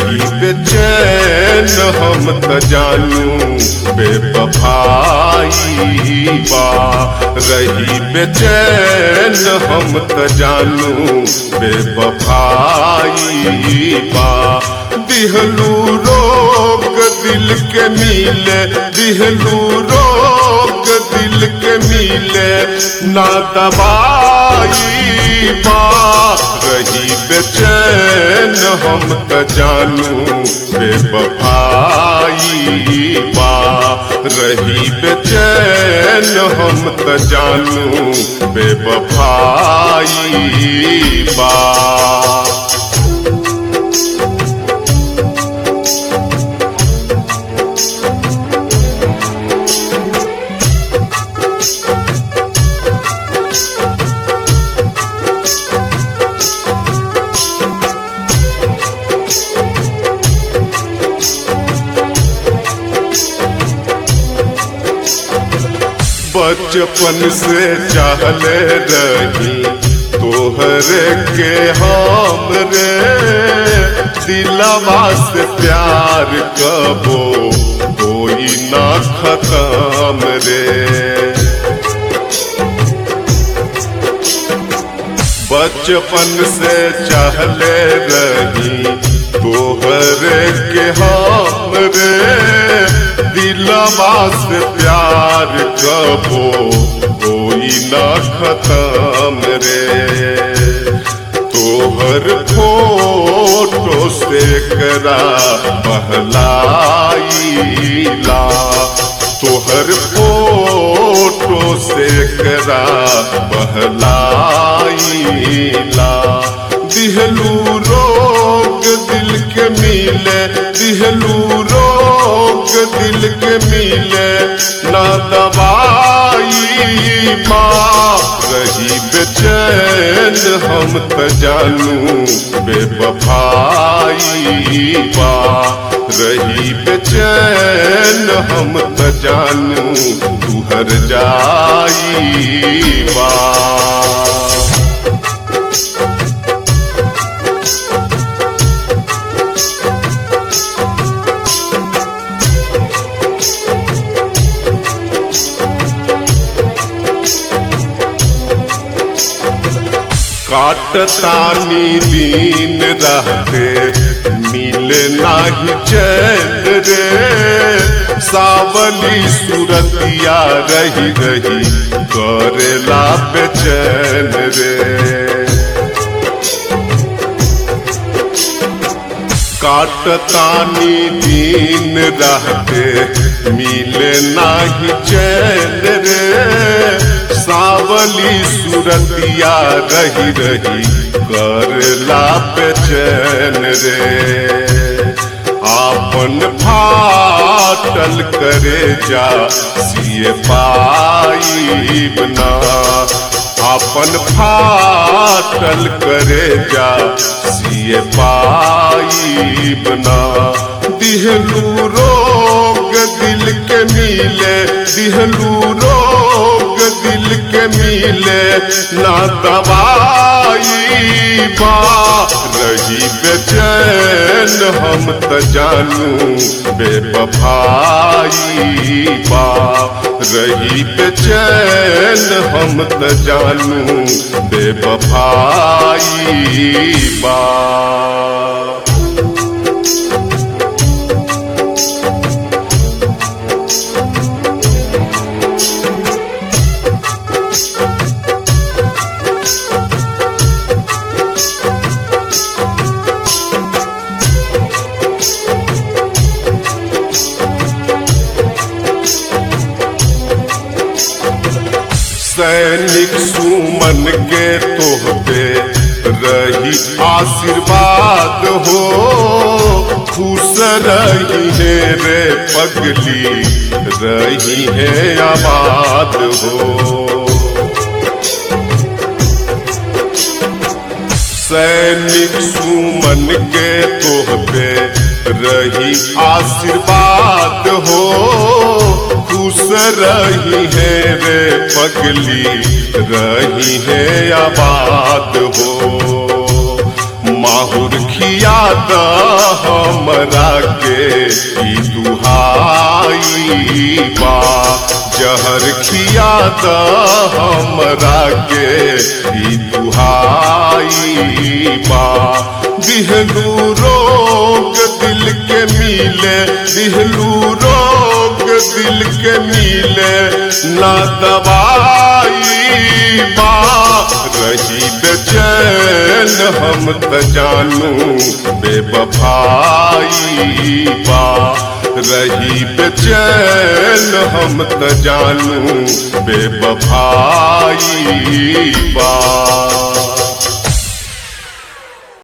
रही बेचैन हम त जानू बेवफाई बा। रही बेचैन हम त जानू बेवफाई बा। दिहलू रोक दिल के मिले, दिहलू रोक दिल के मिले ना दवाई बा। रही बेचैन हम त जानू बेवफाई बा। रही बेचैन हम त जानू बेवफाई बा। बचपन से चाहले रही तोहरे के हम रे। दिलवा से प्यार कबो कोई ना खत्म रे। बचपन से चाहले रही तोहरे के हम रे। दिलवा से प्यार कबो कोई ना खत्म रे। तोहर फोटो से करा बहलाईला। तोहर फोटो से करा बहलाईला। दिहलू रोग दिल के मिले, दिहलू रोग दिल के मिले ना दवाई बा। रही बेचैन हम त जानू बेवफाई बा। रही बेचैन हम त जानू तू हर जाई बा। काटतानी दिन रहते मिले नाही चैन रे। सावली सूरतिया रही रही करेला बेचैन रे। काटतानी दिन रहते मिले नाही चैन रे। सावली सूरतिया रही रही करला बेचैन रे। आपन फाटल करे जा सिए पाईब ना। आपन फाटल करे जा सिए पाईब ना। दिहलू रोग दिल के मिले, दिहलू रोग दिल के मिले ना दवाई बा। रही बेचैन हम त जानू बेवफाई बा। रही बेचैन हम त जानू बेवफाई बा। सैनिक सुमन के तोहते रही आशीर्वाद हो। खुश रही है रे पगली रही है आबाद हो। सैनिक सुमन के तोहते रही आशीर्वाद हो। खुश रही है रे पगली रही है आबाद हो। माहुर खिया द हमरा के ई दुहाई बा, जहर खिया द हमरा के ई दुहाई बा। दिहलू रोग दिल के मिले, दिहलू रोग दिल के मिले ना दवाई बा। रही बेचैन हम त जानू बेवफाई बा, रही बेचैन हम त जानू बेवफाई बा।